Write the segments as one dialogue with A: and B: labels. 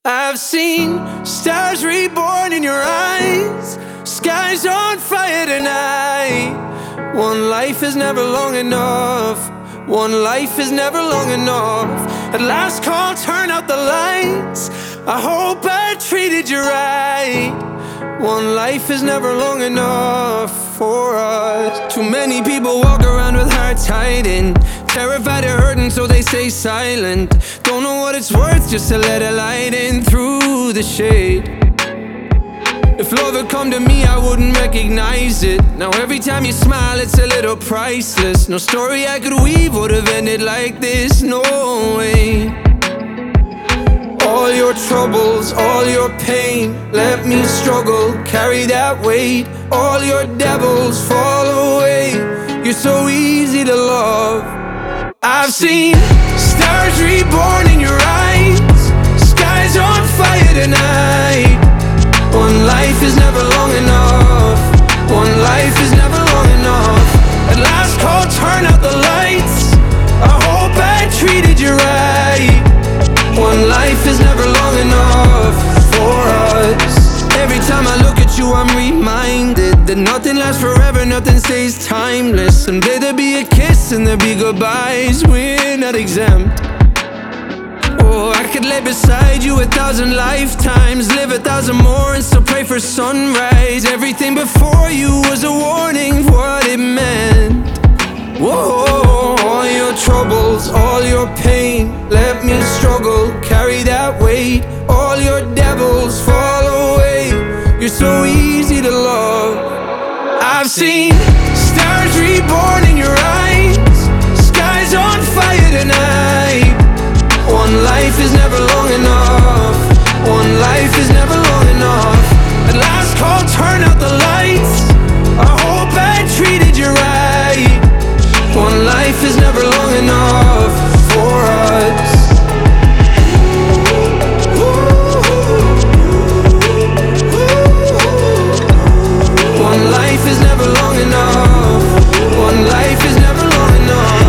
A: I've seen stars reborn in your eyes, skies on fire tonight. One life is never long enough. One life is never long enough. At last call, turn out the lights. I hope I treated you right. One life is never long enough for us. Too many people walk around with hearts hiding, terrified of hurting, so they stay silent. Don't know what it's worth just to let a light in through the shade. If love had come to me, I wouldn't recognize it. Now every time you smile, it's a little priceless. No story I could weave would have ended like this, no way. All your troubles, all your pain, let me struggle, carry that weight. All your devils fall away, you're so easy to love. I've seen stars reborn in your eyes, skies on fire tonight. One life is never long enough. One life is never long enough. At last call, turn out the lights. I hope I treated you right. One life is never long enough for us. Every time I look at you, I'm reminded that nothing lasts forever, nothing stays timeless. Someday there'll be a kiss and there'll be goodbyes. We're not exempt. Oh, I could lay beside you 1,000 lifetimes, live 1,000 more and still pray for sunrise. Everything before you was a warning for what it meant. Whoa, all your troubles, all your pain, let me struggle, carry that weight. All your devils fall away, you're so easy to love. I've seen stars reborn in your eyes, skies on fire tonight. One life is never long enough. One life is never long enough. At last call, turn out the lights. I hope I treated you right. One life is never long enough for us. One life is never long enough. One life is never long enough.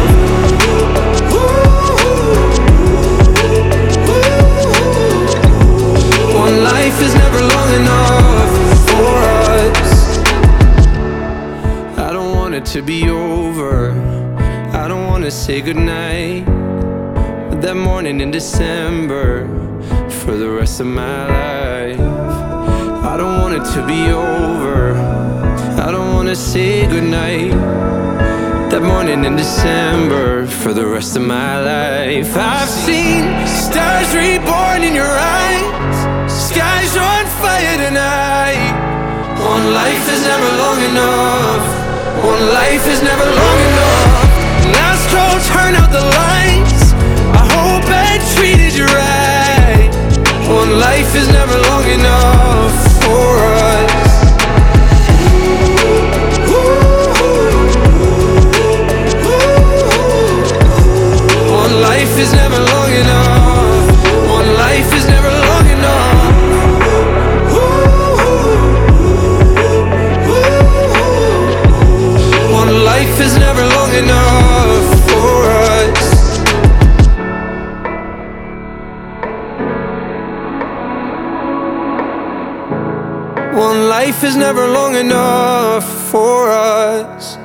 A: One life is never long enough for us. I don't want it to be over, I don't want to say goodnight. But that morning in December, for the rest of my life, I don't want it to be over, I don't want to say goodnight. That morning in December, for the rest of my life. I've seen stars reborn in your eyes, skies on fire tonight. One life is never long enough. One life is never long enough. Last call, turn out the lights. I hope I treated you right. One life is never long enough for us. One life is never long enough. One life is never long enough. One life is never long enough for us. One life is never long enough for us.